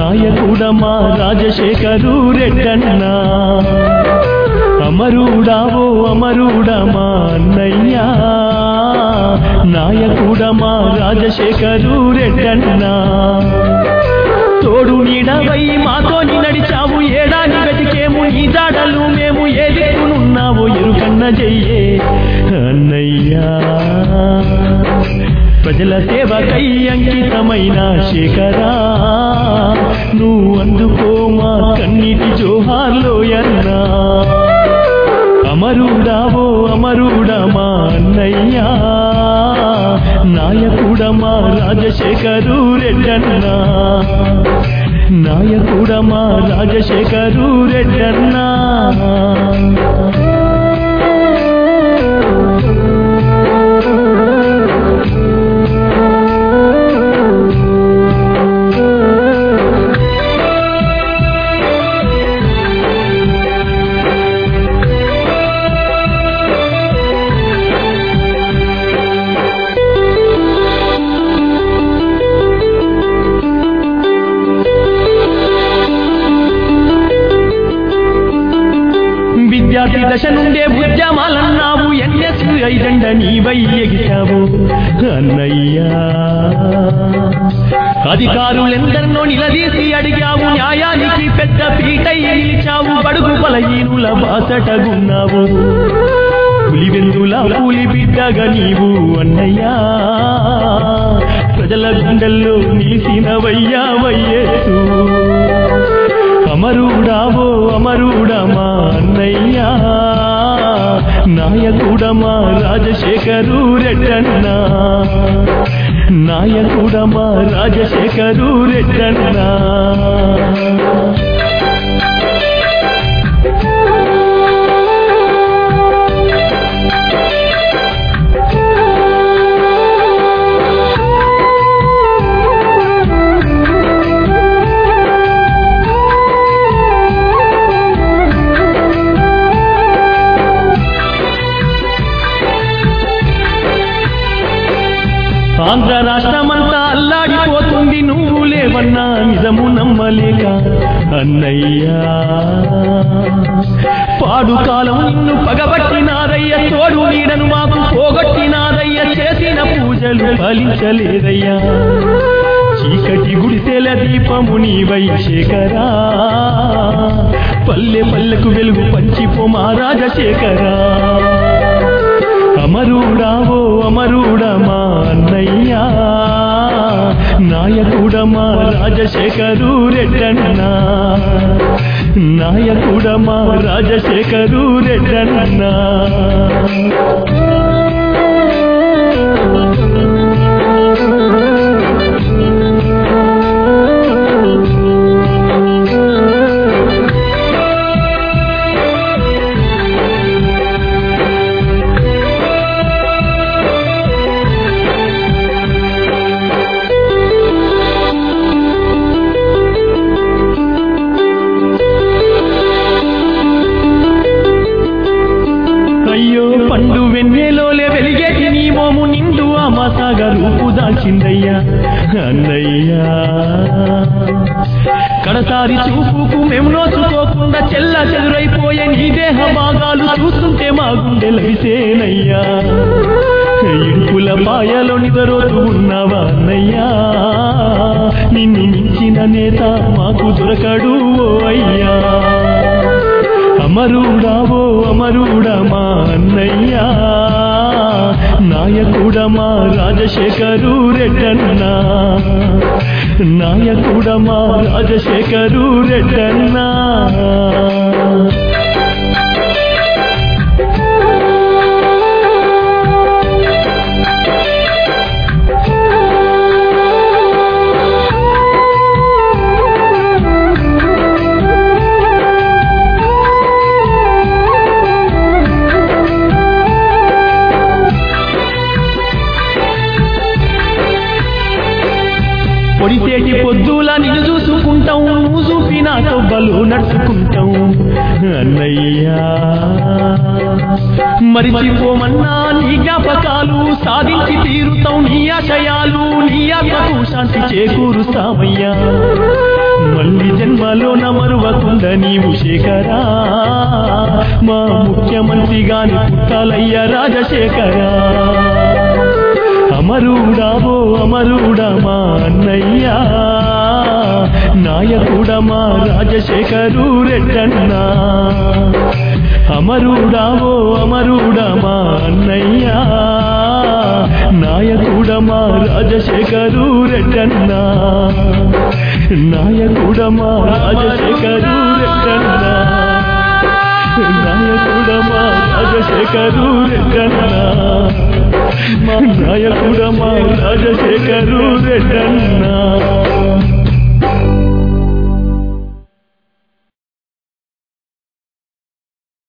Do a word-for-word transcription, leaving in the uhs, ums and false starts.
నాయకుడమా రాజశేఖరు రెడ్డన్నా అమరుడావో అమరుడమా అన్నయ్యా నాయకుడమా రాజశేఖరు రెడ్డన్నా తోడు నీడవై మాతోని నడిచావు ఏడాది వెతికేము నీ జాడలు మేము ఏ దిక్కునున్నావో ఎరుకన్న జయ్యే అన్నయ్యా ప్రజల సేవకై అంకితమైన శేఖరా నువ్వు అందుకో మా కన్నీటి జోహార్లోయన్నా అమరుడావో అమరుడమా అన్నయ్యా నాయకుడమా రాజశేఖరు రెడ్డన్నా నాయకుడమా రాజశేఖరు రెడ్డన్నా విద్యార్థి దశ నుండే ఉద్యమాలన్నావు ఎన్ఎస్ ఐదండ నీవై ఎగిచావు అన్నయ్యా అధికారులెందరినో నిలదీసి అడిగావు న్యాయానికి పెద్ద పీటై నిలిచావు బడుగు బలహీనుల బాసటగున్నావు పులివెందుల పూలి బిడ్డగా నీవు అన్నయ్యా ప్రజల గుండెల్లో నిలిసినవయ్యా వయ్యేసు అమరుడావో అమరుడమా అన్నయ్యా నాయకుడమా రాజశేఖరు రెడ్డన్నా నాయకుడమా రాజశేఖరు రెడ్డన్నా ఆంధ్ర రాష్ట్రమంతా అల్లాడిపోతుంది నువ్వు లేవన్నా నిజము నమ్మలేక అన్నయ్యా పాడు కాలం నిన్ను పగబట్టినారయ్య తోడు నీడను మాకు పోగొట్టినారయ్య చేసిన పూజలు ఫలించలేదయ్యా చీకటి గుడిసెల దీపము నీవై శేఖరా పల్లె పల్లెకు వెలుగు పంచిపోమా రాజశేఖరా అమరుడావో అమరుడమా అన్నయ్యా నాయకుడమా రాజశేఖరు రెడ్డన్నా నాయకుడమా రాజశేఖరు రెడ్డన్నా పండు వెన్నెలోలే వెలిగేటి నీ మోము నిండు అమాసాగా రూపు దాల్చిందయ్యా అన్నయ్యా కడసారి చూపుకు మేము నోచుకోకుండా చెల్ల చెదురైపోయే నీ దేహ భాగాలు చూస్తుంటే మా గుండె లైసేనయ్యా ఇడుపుల పాయలో నిదరోతు ఉన్నావా అన్నయ్యా నిన్ను మించిన నేత మాకు దొరకడు ఓ అయ్యా అమరుడావో అమరుడమా అన్నయ్యా నాయకుడమా రాజశేఖరు రెడ్డన్నా నాయకుడమా రాజశేఖరు రెడ్డన్నా పొడిసేటి పొద్దులా నిన్ను చూసుకుంటాం నువ్వు చూపిన తొవ్వలు నడుచుకుంటాం అన్నయ్యా మరిచిపోమన్నా నీ జ్ఞాపకాలు సాధించి తీరుతాం నీ ఆశయాలు నీ ఆత్మకు శాంతి చేకూరుస్తామయ్యా మరువకుండా నీవు శేఖరా మా ముఖ్యమంత్రిగాని పుట్టాలయ్య రాజశేఖరా అమరుడావో అమరుడా మా అన్నయ్యా నాయకుడా మా రాజశేఖరు రెడ్డన్నా అమరుడావో అమరుడా మా అన్నయ్యా నాయకుడా మా రాజశేఖరు రెడ్డన్నా నాయకుడా మా రాజశేఖరు రెడ్డన్నా నాయకుడా మా రాజశేఖరు రెడ్డన్నా నాయకుడా మా రాజశేఖరు రెడ్డన్నా